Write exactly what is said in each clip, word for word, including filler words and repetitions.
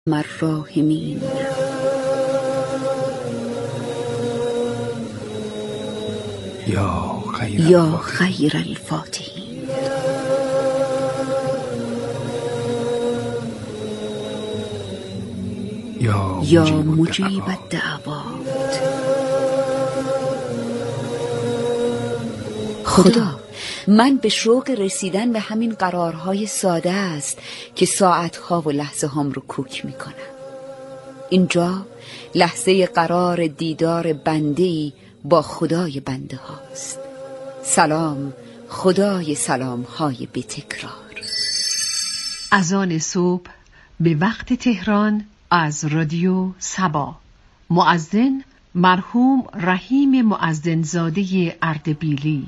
الراحمین. یا خیر یا خیر الفاتحین. یا یا مجیب مجیب الدعوات. الدعوات. خدا، من به شوق رسیدن به همین قرارهای ساده است که ساعتها و لحظه هم رو کوک می کنم. اینجا لحظه قرار دیدار بنده‌ای با خدای بنده هاست. سلام خدای سلام های بی تکرار. اذان صبح به وقت تهران از رادیو سبا. مؤذن مرحوم رحیم مؤذنزاده اردبیلی.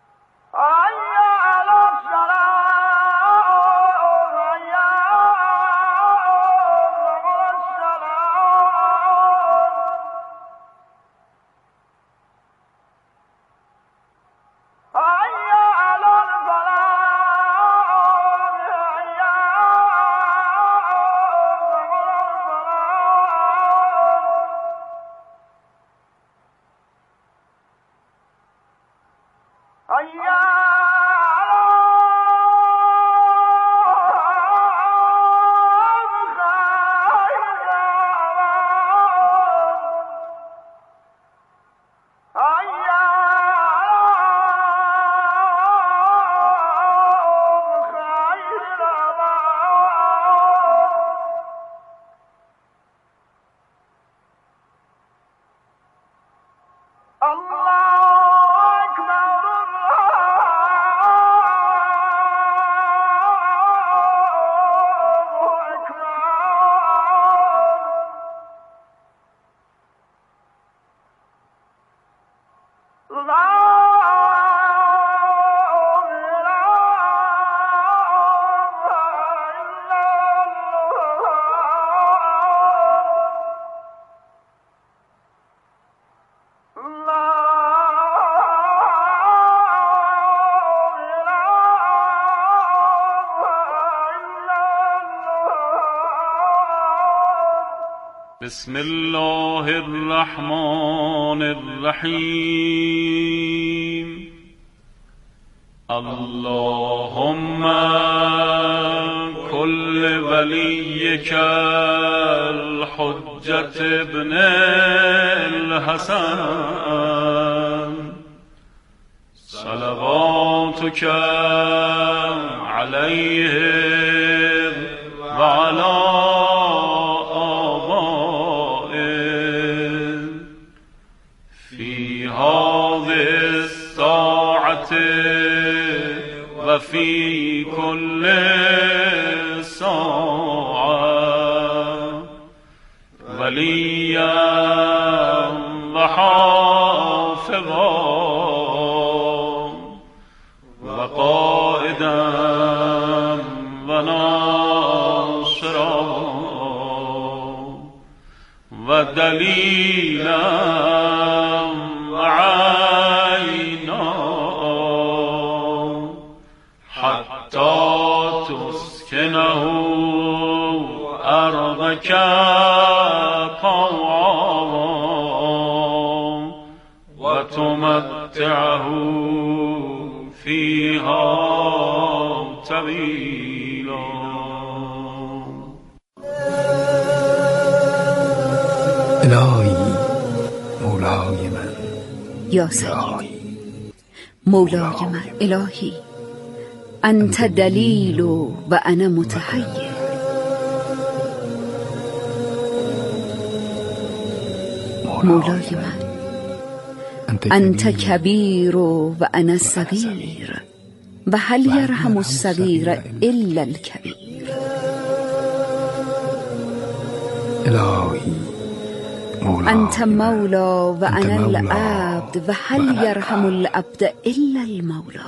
حي على الصلاة حي على بسم الله الرحمن الرحیم. اللهم كل وليك الحجة ابن الحسن صلواتك عليه وعلى آبائه في هذه الساعة وفي كل ساعة وليا وحافظا وقائدا وناصرا ودليلا وعينا حتى تسكنه أرضك طوعا وتمتعه فيها طويلا. الهی مولای من، یا سید مولای من، الهی انت دلیل و انا متحیر. مولای من، انت کبیر و انا صغیر و هل یرحم الصغیر الا الکبیر. الهی انت مولا و انا العبد و هل یرحم العبد الا المولا.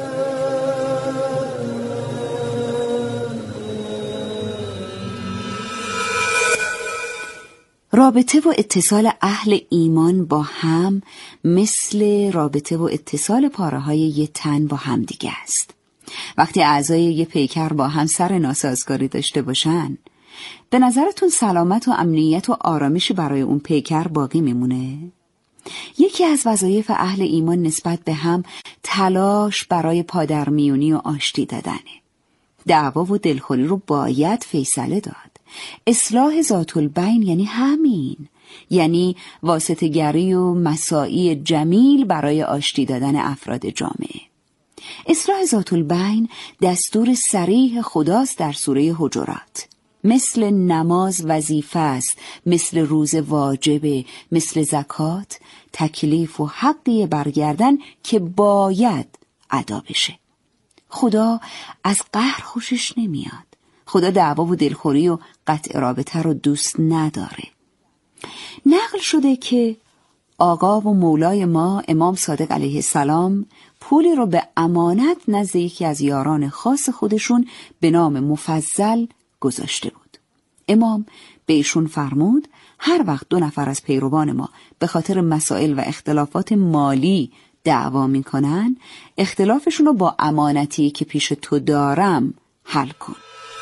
رابطه و اتصال اهل ایمان با هم مثل رابطه و اتصال پاره های یه تن با هم دیگه است. وقتی اعضای یه پیکر با هم سر ناسازگاری داشته باشن، به نظرتون سلامت و امنیت و آرامشی برای اون پیکر باقی میمونه؟ یکی از وظایف اهل ایمان نسبت به هم تلاش برای پادرمیونی و آشتی دادنه. دعوا و دلخوری رو باید فیصله داد. اصلاح ذات البین یعنی همین، یعنی واسطه‌گری و مساعی جمیل برای آشتی دادن افراد جامعه. اصلاح ذات البین دستور صریح خداست در سوره حجرات. مثل نماز وظیفه است، مثل روزه واجبه، مثل زکات تکلیف و حقی برگردن که باید ادا بشه. خدا از قهر خوشش نمیاد. خدا دعوا و دلخوری و قطع رابطه رو دوست نداره. نقل شده که آقا و مولای ما امام صادق علیه السلام پولی رو به امانت نزد یکی از یاران خاص خودشون به نام مفضل گذاشته بود. امام به ایشون فرمود هر وقت دو نفر از پیروان ما به خاطر مسائل و اختلافات مالی دعوا میکنن، اختلافشون رو با امانتی که پیش تو دارم حل کن.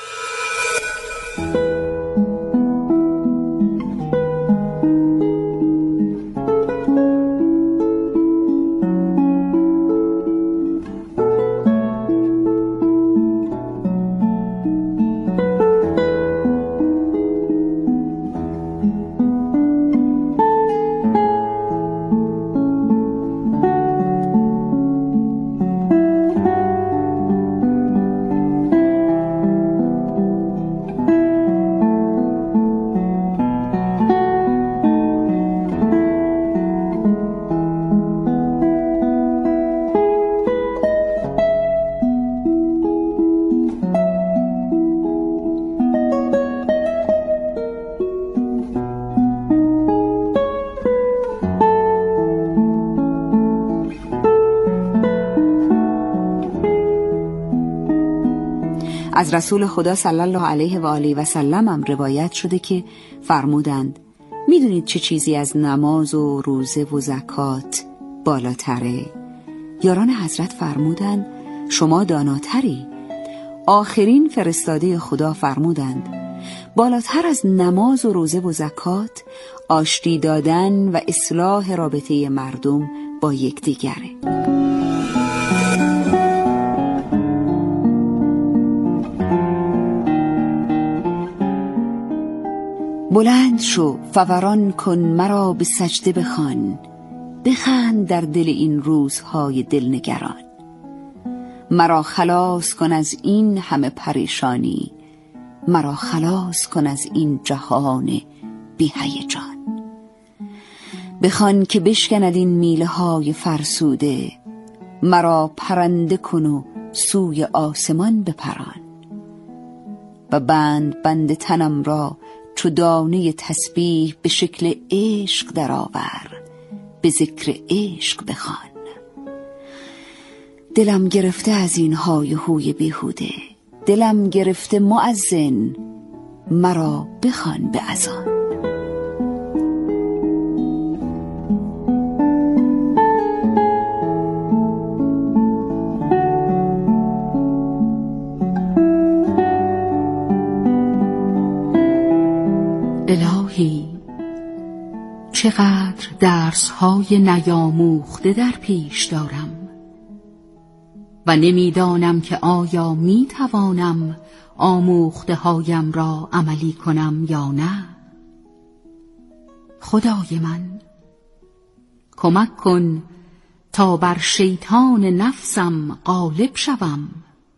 از رسول خدا صلی الله علیه و آله و سلم هم روایت شده که فرمودند میدونید چه چیزی از نماز و روزه و زکات بالاتره؟ یاران حضرت فرمودند شما داناتری. آخرین فرستاده خدا فرمودند بالاتر از نماز و روزه و زکات، آشتی دادن و اصلاح رابطه مردم با یکدیگره. بلند شو فوران کن مرا به سجده بخوان، بخند در دل این روزهای دلنگران. مرا خلاص کن از این همه پریشانی، مرا خلاص کن از این جهان بی هیجان. بخوان که بشکند این میله های فرسوده، مرا پرنده کن و سوی آسمان بپران. و بند بند تنم را چو دانه تسبیح به شکل عشق درآور، به ذکر عشق بخوان. دلم گرفته از این های هوی بیهوده، دلم گرفته مؤذن مرا بخوان به اذان. الهی چقدر درس های نیاموخته در پیش دارم و نمیدانم که آیا می توانم آموخته هایم را عملی کنم یا نه. خدای من کمک کن تا بر شیطان نفسم غالب شوم،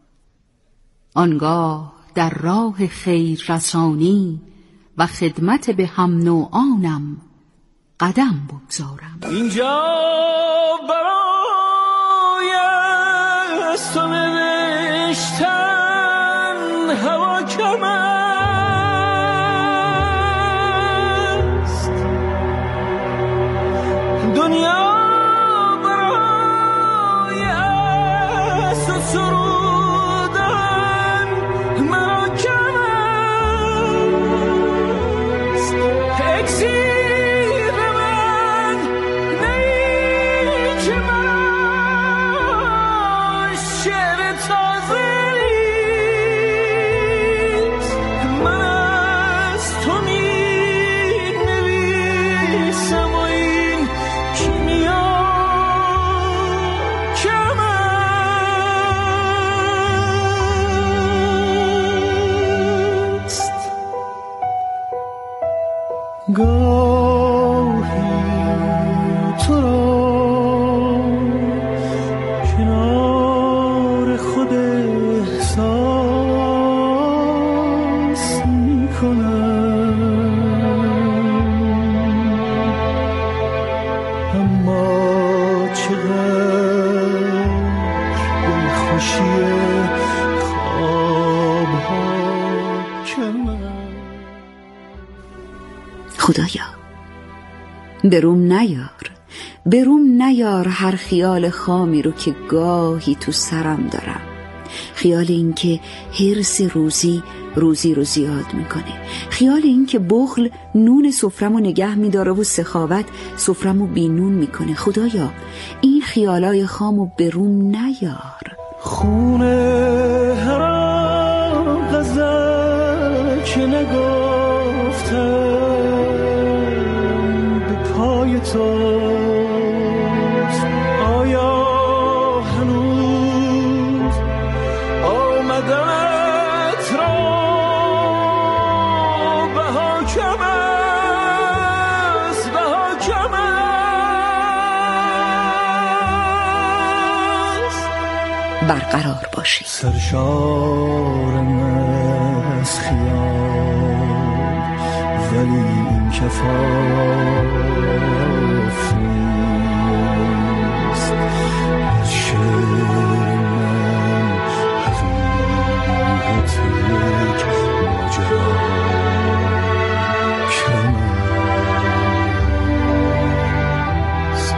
آنگاه در راه خیر رسانی و خدمت به هم نوعانم قدم بگذارم. اینجا برای از تو نوشتن هوا کم است، دنیا برای از تو سرودن مرا کم است. اکسیر من نیچه من شعر تازه نیست، من از تو می نویسم و این کیمیا کم است. گاهی تو را کنار خود احساس می کنم، اما چقدر دلخوشی خوابها کم است. خدایا بروم نیار، بروم نیار هر خیال خامی رو که گاهی تو سرم دارم. خیال این که حرص روزی روزی رو زیاد میکنه، خیال این که بخل نون سفرمو نگه میداره و سخاوت سفرمو بینون میکنه. خدایا این خیالای خامو بروم نیار. خون هرم غزل که نگفتم به پای توست، آیا هنوز آمدنت را بها کم است، بها کم است. برقرار باشی. سرشارم از خیال ولی این کفاف نیست، از شعر من حقیقت یک ماجرا کم است.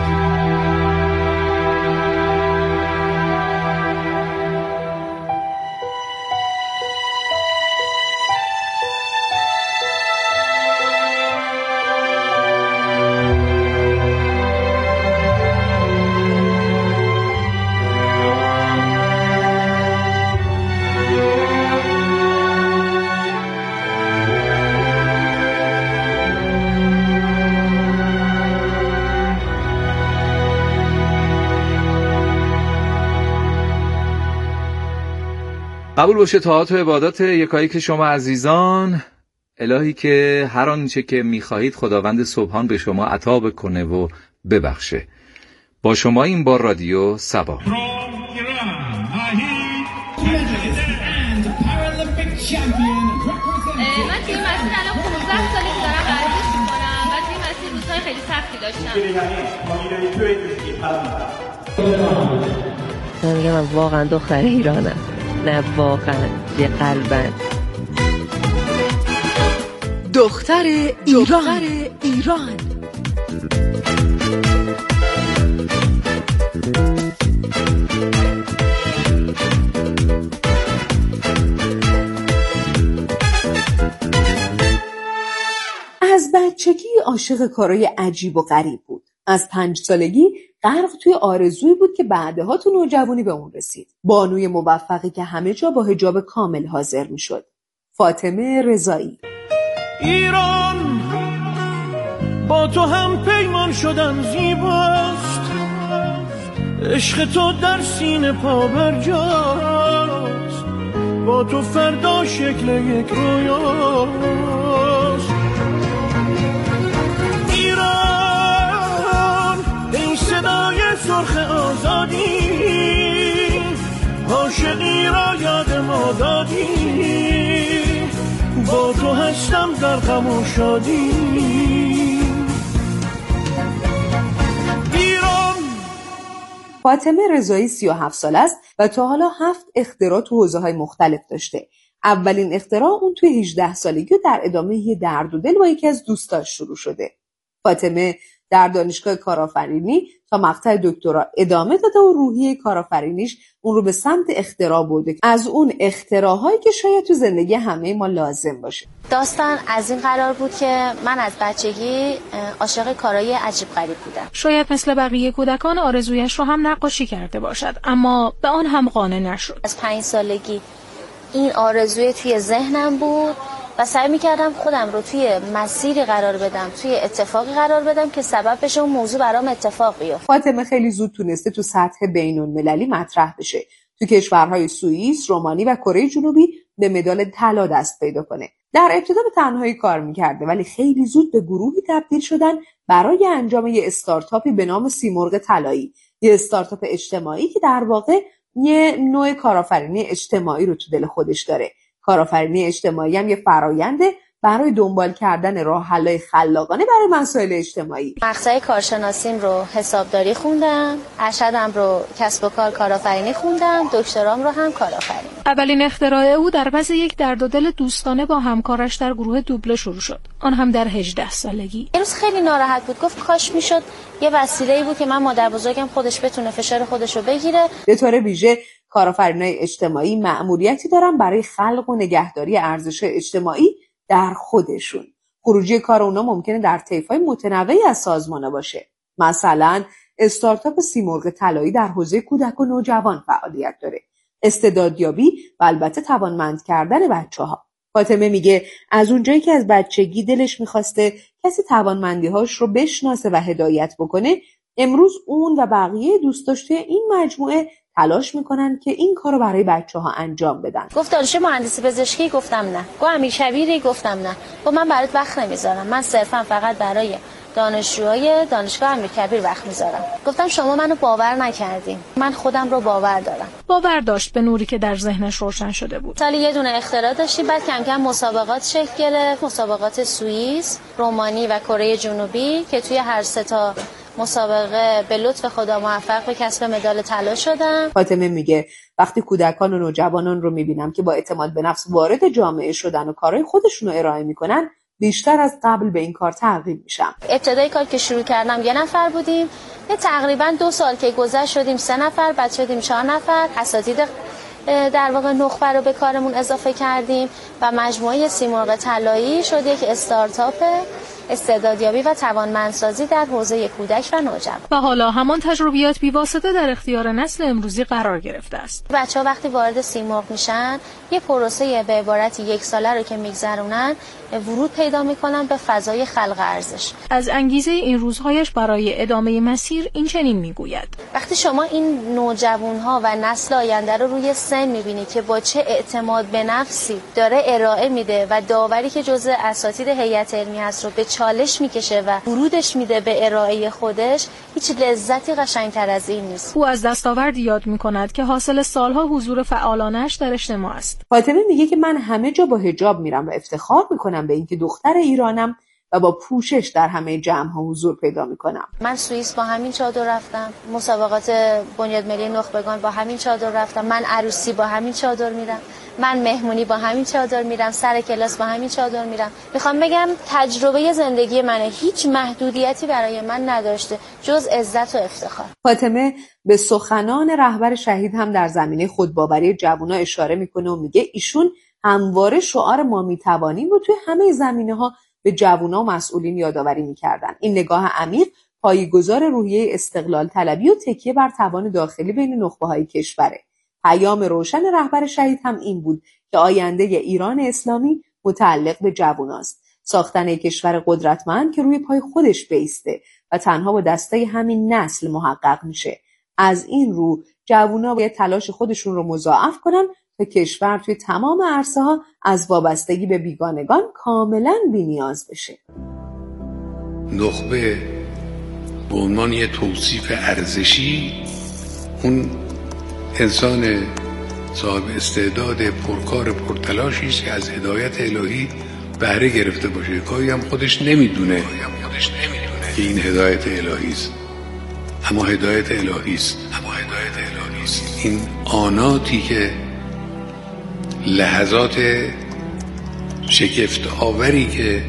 قبول باشه طاعات و عبادات یکایی که شما عزیزان. الهی که هر آنچه که می‌خواهید خداوند سبحان به شما عطا بکنه و ببخشه. با شما این بار رادیو سبا. من توی مسیر الان پانزده سالی که دارم ورزش می‌کنم و توی مسیر روزهای خیلی سختی داشتم. من میگم من واقعا دختر ایرانم، نه واقعا یه قلبن. دختر ایران, دختر ایران. از بچگی عاشق کارهای عجیب و غریب بود. از پنج سالگی غرق توی آرزویی بود که بعدها تو نوجوانی به اون رسید. بانوی موفقی که همه جا با حجاب کامل حاضر می شد. فاطمه رضایی. ایران با تو هم پیمان شدن زیباست، عشق تو در سینه پا برجاست، با تو فردا شکل یک رویاست. ایران ای صدای سرخ آزادی، عاشقی را یاد ما دادی، با تو هستم در غم و شادی. ایران. فاطمه رضایی سی و هفت سال است و تا حالا هفت اختراع تو حوزه‌های مختلف داشته. اولین اختراع اون توی هجده سالگی و در ادامه یه درد و دل با یکی از دوستاش شروع شده. فاطمه در دانشگاه کارآفرینی تا مقطع دکترا ادامه داده و روحیه کارآفرینیش اون رو به سمت اختراع برده. از اون اختراع‌هایی که شاید تو زندگی همه ما لازم باشه. داستان از این قرار بود که من از بچگی عاشق کارهای عجیب غریب بودم. شاید مثل بقیه کودکان آرزویش رو هم نقاشی کرده باشد، اما به آن هم قانع نشد. از پنج سالگی این آرزوی توی ذهنم بود و سعی می‌کردم خودم رو توی مسیری قرار بدم، توی اتفاقی قرار بدم که سبب بشه اون موضوع برام اتفاق بیفته. فاطمه خیلی زود تونسته تو سطح بین‌المللی مطرح بشه. تو کشورهای سوئیس، رومانی و کره جنوبی به مدال طلا دست پیدا کنه. در ابتدا به تنهایی کار می‌کرده ولی خیلی زود به گروهی تبدیل شدن برای انجام یه استارتاپی به نام سیمرغ طلایی. یه استارتاپ اجتماعی که در واقع یه نوع کارآفرینی اجتماعی رو تو دل خودش داره. کارآفرینی اجتماعی هم یه فراینده برای دنبال کردن راه حل‌های خلاقانه برای مسائل اجتماعی. مقطع کارشناسیم رو حسابداری خوندم، ارشدم رو کسب و کار کارآفرینی خوندم، دکترام رو هم کارآفرینی. اولین اختراع او در پس یک درد و دل دوستانه با همکارش در گروه دوبله شروع شد، آن هم در هجده سالگی. یه روز خیلی ناراحت بود، گفت کاش میشد یه وسیله‌ای بود که من مادر بزرگم خودش بتونه فشار خودش رو بگیره. به طور ویژه کارآفرینای اجتماعی مأموریتی دارن برای خلق و نگهداری ارزش‌های اجتماعی در خودشون. خروجی کار اونا ممکنه در طیف‌های متنوعی از سازمان‌ها باشه. مثلا استارتاپ سیمرغ طلایی در حوزه کودک و نوجوان فعالیت داره. استعدادیابی و البته توانمند کردن بچه‌ها. فاطمه میگه از اونجایی که از بچگی دلش می‌خواسته کسی توانمندی‌هاش رو بشناسه و هدایت بکنه، امروز اون و بقیه دوستاش توی این مجموعه تلاش میکنن که این کارو برای بچه‌ها انجام بدن. گفت دانشجو مهندسی پزشکی؟ گفتم نه. گفت امیرکبیری؟ گفتم نه. گفت من برات وقت نمیذارم، من صرفا فقط برای دانشجوهای دانشگاه امیرکبیر وقت میذارم. گفتم شما منو باور نکردین، من خودم رو باور دارم. باور داشت به نوری که در ذهنش روشن شده بود. سالی یه دونه اختراع داشتیم، بعد کم کم مسابقات شکل گرفت، مسابقات سوئیس، رومانی و کره جنوبی که توی هر سه تا مسابقه به لطف خدا موفق به کسب مدال طلا شدم. فاطمه میگه وقتی کودکان و نوجوانان رو میبینم که با اعتماد به نفس وارد جامعه شدن و کارهای خودشون رو ارائه میکنن، بیشتر از قبل به این کار ترغیب میشم. ابتدای کار که شروع کردم یه نفر بودیم، یه تقریبا دو سال که گذشت شدیم سه نفر، بعد شدیم چهار نفر. اساتید در واقع نخبه رو به کارمون اضافه کردیم و مجموعه سیمرغ طلایی شد یک استارتاپ استعدادیابی و توانمندسازی در حوزه کودک و نوجوان. و حالا همان تجربیات بی‌واسطه در اختیار نسل امروزی قرار گرفته است. بچه‌ها وقتی وارد سیمرغ میشن یه پروسه به عبارت یک ساله رو که میگذرونن ورود پیدا میکنن به فضای خلق ارزش. از انگیزه این روزهایش برای ادامه مسیر این چنین میگوید: وقتی شما این نوجوانها و نسل آینده رو روی سن میبینید که با چه اعتماد به نفسی داره ارائه میده و داوری که جزء اساتید هیئت علمی هست رو به چالش میکشه و ورودش میده به ارائه خودش، هیچ لذتی قشنگتر از این نیست. او از دستاوردی یاد میکند که حاصل سالها حضور فعالانش در اجتماع است. فاطمه میگه که من همه جا با حجاب میرم و افتخار میکنم به اینکه دختر ایرانم و با پوشش در همه جمع‌ها حضور پیدا میکنم. من سوئیس با همین چادر رفتم، مسابقات بنیاد ملی نخبگان با همین چادر رفتم، من عروسی با همین چادر میرم، من مهمونی با همین چادر میرم، سر کلاس با همین چادر میرم. میخوام بگم تجربه زندگی منه، هیچ محدودیتی برای من نداشته جز عزت و افتخار. فاطمه به سخنان رهبر شهید هم در زمینه خودباوری جوونا اشاره میکنه و میگه ایشون همواره شعار ما میتوانیم رو توی همه زمینه‌ها به جوونا و مسئولین یادآوری میکردن. این نگاه عمیق پایه‌گذار روحیه استقلال طلبی و تکیه بر توان داخلی بین نخبه‌های کشوره. پیام روشن رهبر شهید هم این بود که آینده ایران اسلامی متعلق به جووناست. ساختن یک کشور قدرتمند که روی پای خودش بایسته و تنها با دسته همین نسل محقق میشه. از این رو جوونا باید تلاش خودشون رو مضاعف کنن تا کشور توی تمام عرصه‌ها از وابستگی به بیگانگان کاملاً بی‌نیاز بشه. نخبه به عنوان یه توصیف ارزشی اون انسان صاحب استعداد پرکار پرتلاشی است که از هدایت الهی بهره گرفته باشه. گاهی هم خودش نمیدونه که این هدایت الهی است، اما هدایت الهی است. اما هدایت الهی است. این آناتی که لحظات شگفت آوری که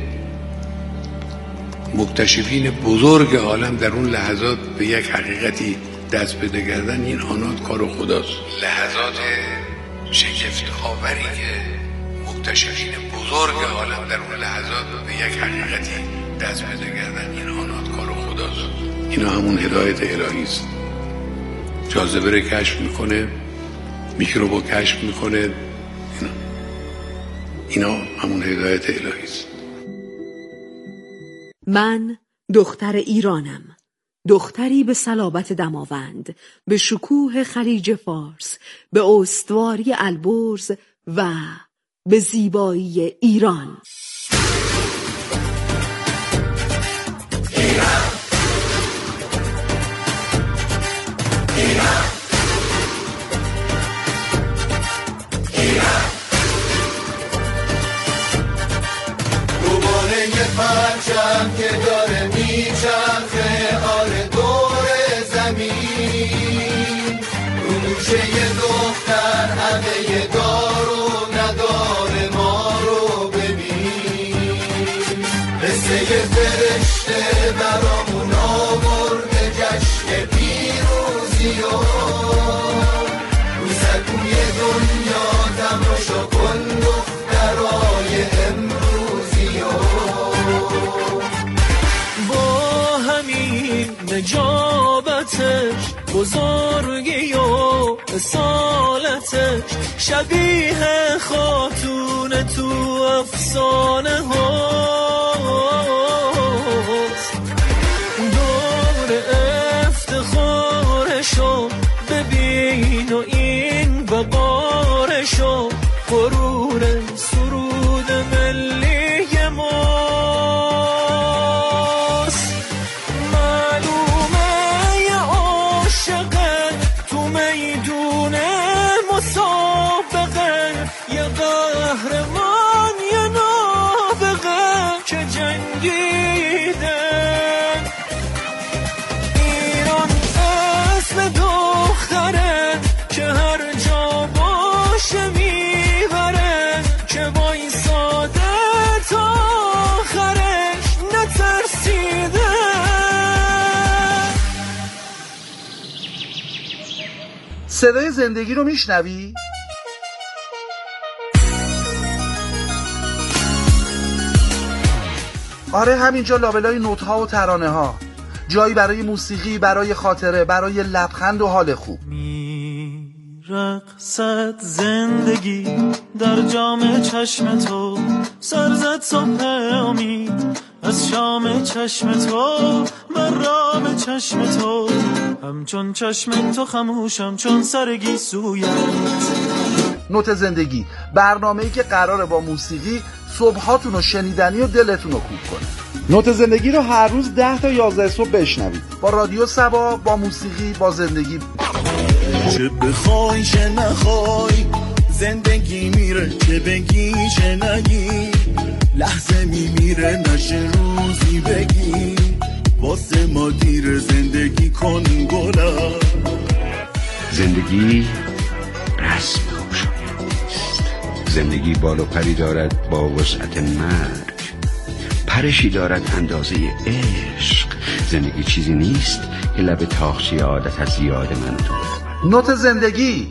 مکتشفین بزرگ عالم در اون لحظات به یک حقیقتی دست پیدا کردن، این آنات کار خداست. لحظات شگفت آوری که مکتشفین بزرگ عالم در اون لحظات به یک حقیقتی دست پیدا کردن، این آنات کار خداست. اینا همون هدایت الهی است. جاذبه رو کشف میکنه، میکروبو کشف میکنه، اینا اینا همون هدایت الهی است. من دختر ایرانم، دختری به صلابت دماوند، به شکوه خلیج فارس، به استواری البرز و به زیبایی ایران. ایران ایران ایران دوباره یه پرچم که داره میچرخه آره دور زمین، رو دوشه یه دختر همه یه دار و نداره ما رو ببین، مثل یه فرشته برامون آورده جشن پیروزی و رو سکوی دنیا تماشا کن دخترای امروزی و با همین نجابتش بزرگی و اصالتش شبیه خاتون تو افسانه هاست، دور افتخارشو ببین و این وقارشو غرور سرود ملی ماست. معلومه یه عاشقه تو میدون مسابقه، یه قهرمان یه نابغه که جنگیده. ایران اسم دختره که هر جا باشه میبره، که وایساده تا آخرش نترسیده. صدای زندگی رو میشنوی؟ آره همینجا لابلای نوت‌ها و ترانه ها، جایی برای موسیقی، برای خاطره، برای لبخند و حال خوب. رقصت زندگی در جام چشم تو، سرزد صبح امید از شام چشم تو، من رام چشم تو، همچون چشم تو خموشم چون سرگی سویت. نوت زندگی، برنامه‌ای که قراره با موسیقی صبحاتون رو شنیدنی و دلتون رو کوب کنه. نوت زندگی رو هر روز ده تا یازده صبح بشنوید با رادیو سبا، با موسیقی، با زندگی. چه بخوای چه نخوای زندگی میره، چه بگی چه نگی لحظه میمیره، نشه روزی بگی واسه ما دیر. زندگی کن گلا. زندگی رسم خوشایندی است. زندگی بال و پری دارد با وسعت مرگ، پرشی دارد اندازه عشق. زندگی چیزی نیست که لب تاخچه عادت از یاد من تو. نوت زندگی.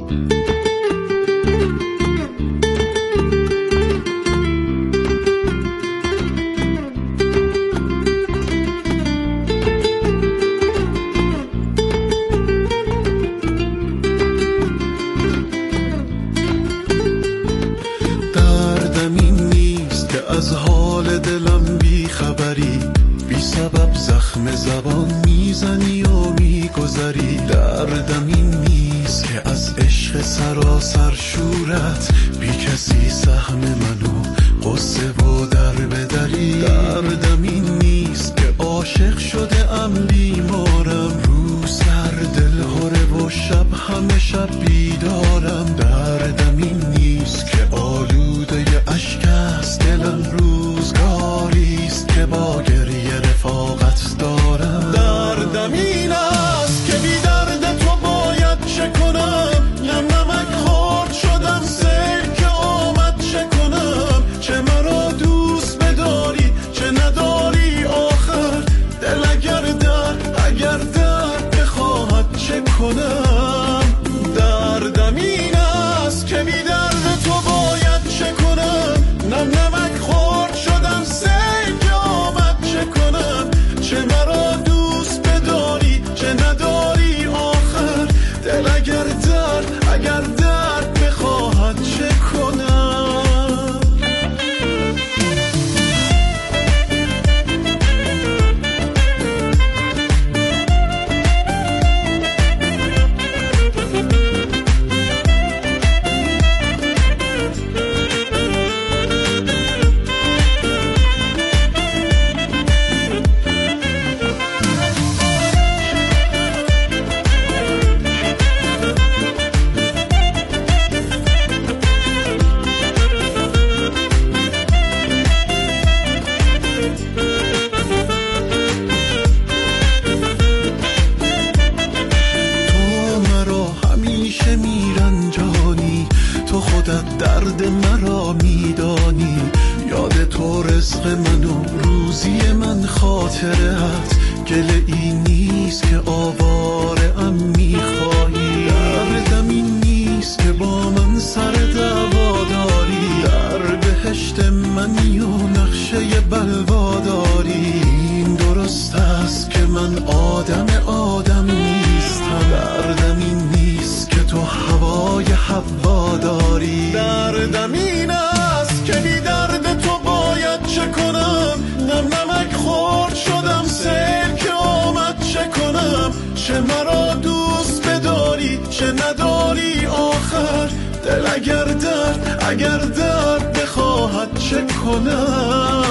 دردم این نیست که از حال دلم بی خبری، بی سبب زخم زبان میزنی و میگذری. دردم این نیست که از عشق سراسر شورت بی کسی سهم منو قصه و در بدری. دردم این نیست که عاشق شده ام بیمارم، رو سر دل هره و شب همه شب بیدارم. دردم این نیست که آلوده اشک است دلم، روزگاریست که با گریه رفاقت دارم. دردم این است که بی درد تو باید چه کنم، نم نمک خورد شدم سیل که آمد چه کنم. چه مرا دوست بداری چه نداری آخر، دل اگر درد اگر درد بخواهد چه کنم. دردم این است که بی درد تو باید چه کنم، نم نمک خورد شدم سیل که آمد چه کنم. چه مرا دوست بداری چه نداری آخر، دل اگر درد اگر درد بخواهد چه کنم. درد مرا میدانی، یاد تو رزق من و روزی من خاطرت. گله این نیست که آواره ام میخوایی، دردم این نیست که با من سر دعوا داری. در بهشت منی و نقشه بلوا داری، این درست است که من آدم آدم نیستم. دردم این نیست که تو هوای حوا داری. دردم این است که بی درد تو باید چه کنم، نم نمک خورد شدم سیل که آمد چه کنم. چه مرا دوست بداری چه نداری آخر، دل اگر درد اگر درد بخواهد چه کنم.